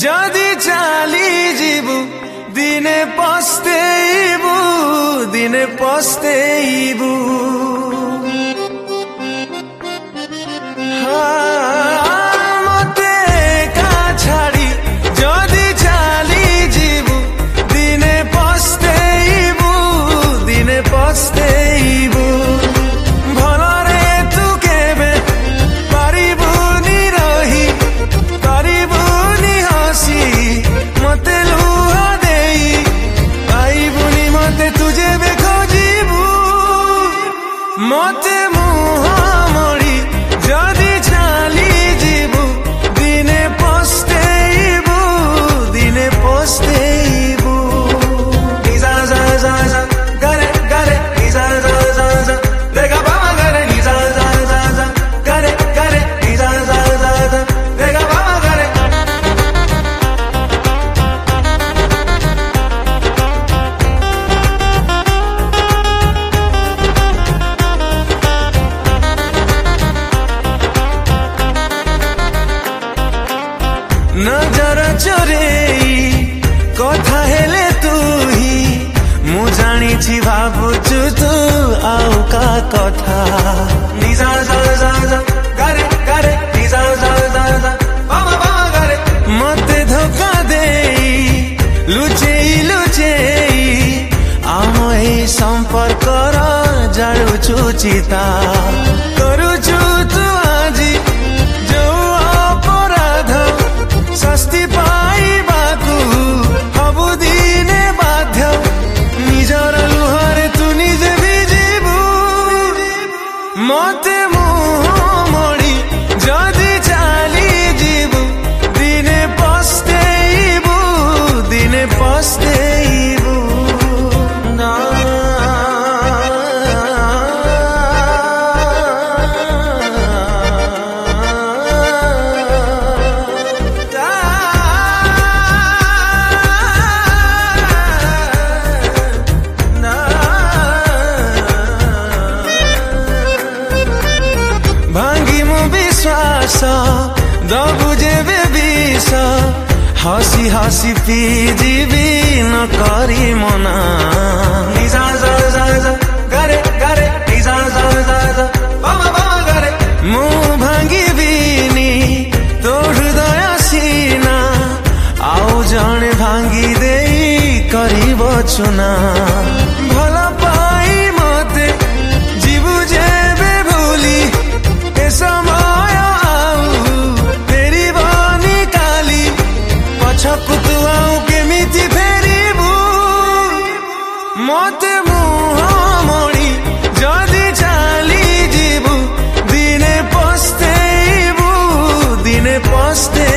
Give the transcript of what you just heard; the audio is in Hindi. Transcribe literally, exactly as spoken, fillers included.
जदि चाली जीवु दिने पस्तेइबु दिने पस्तेइबु मते का छाड़ी जदि चाली जीवु दिने पस्तेइबु दिने पस्तेइबु भलरे तू केबे पारिबुनी रही पारिबुनी हसी मते लुहा देई पाइबुनी मते तुझे बे खोजिबु मते मुह मोड़ी जदि चाली जीवु दिने पस्तेइबु दिने पस्तेइबु निजा जा जा जा गरे गरे निजा जा जा जा देखा बाबा गरे निजा जा जा जा गरे गरे निजा जा जा जा देखा बाबा गरे नजर चोरेई कथा हेले तू ही मु जानी भावुचु तू आउ का कथा निजा जा जा जा गरे गरे निजा जा जा जा बाबा बाबा गरे मते धोखा देई लुचेई लुचेई आम ए संपर्क र जाडुचु चिता करुचु तू आजी जो अपराध शास्ति पाइबाकु हबु दिने बाध्य निजर लुहरे तू निजे भिजिबु मते मुह मोड़ी जदि चाली जीवु दिने पस्तेइबु दिने पस्तेइबु ना भांगी मु विश्वास दबु जेबे विष हसी हसी पी जीवी न करी मना निजा जा जा जा गरे गरे निजा जा जा जा बाबा बाबा गरे मु भांगी बिनी तो हृदय सीना आउ जने भांगी देई करिब चुना भल पाई मते जीवु जेबे भूली ए समय आउ फेरी बनी काली पछकु तू आउ केमिति फेरिबु मते मुह मोड़ी जदि चाली जीवु दिने पस्तेइबु दिने पस्ते